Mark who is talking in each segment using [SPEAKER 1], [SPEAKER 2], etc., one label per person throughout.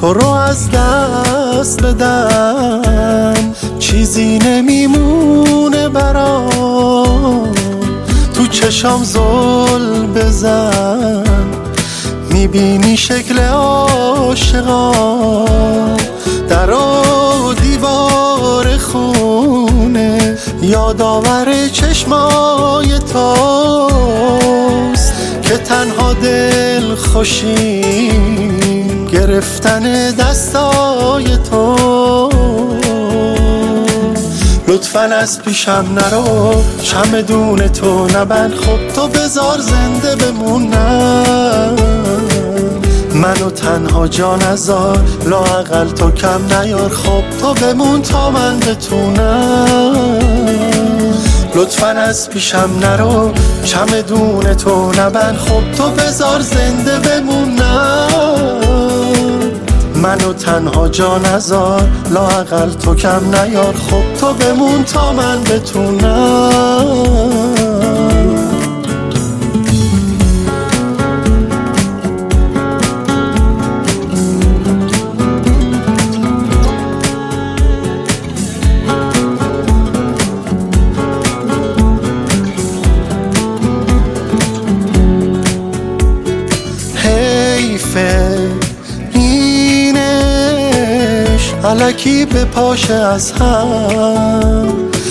[SPEAKER 1] تو رو از دست بدم چیزی نمیمونه برام، تو چشام زل بزن میبینی شکل عاشقا، در و دیوار خونه یادآور چشمای توست که تنها دل خوشیم گرفتن دستای تو. لطفاً از پیشم نرو، چمدون تو نبند، خب تو بذار زنده بمونم، منو تنها جا نذار، لااقل تو کم نیار، خب تو بمون تا من بتونم. لطفاً از پیشم نرو، چمدون تو نبند، خب تو بذار زنده بمونم، منو تنها جا نذار، لااقل تو کم نیار، خب تو بمون تا من بتونم. الکی به پاشه از هم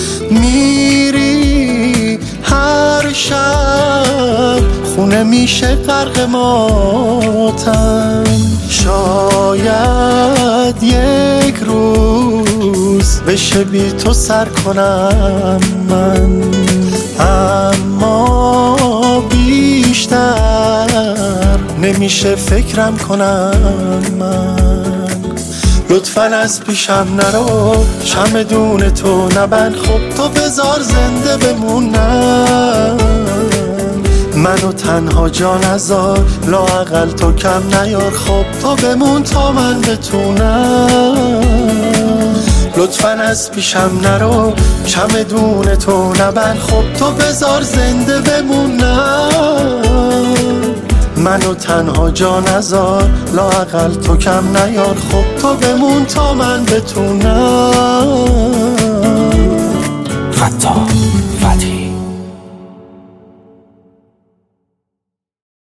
[SPEAKER 1] میری، هر شب خونه میشه غرق ماتم، شاید یک روز بشه بی تو سر کنم من، اما بیشتر نمیشه فکرم کنم من. لطفاً از پیشم نرو، چمدون تو نبند، خب تو بذار زنده بمونم، منو تنها جا نذار، لااقل تو کم نیار، خب تو بمون تا من بتونم. لطفاً از پیشم نرو، چمدون تو نبند، خب تو بذار زنده بمونم، منو تنها جا نذار، لااقل تو کم نیار، خب تو بمون تا من بتونم.
[SPEAKER 2] فتا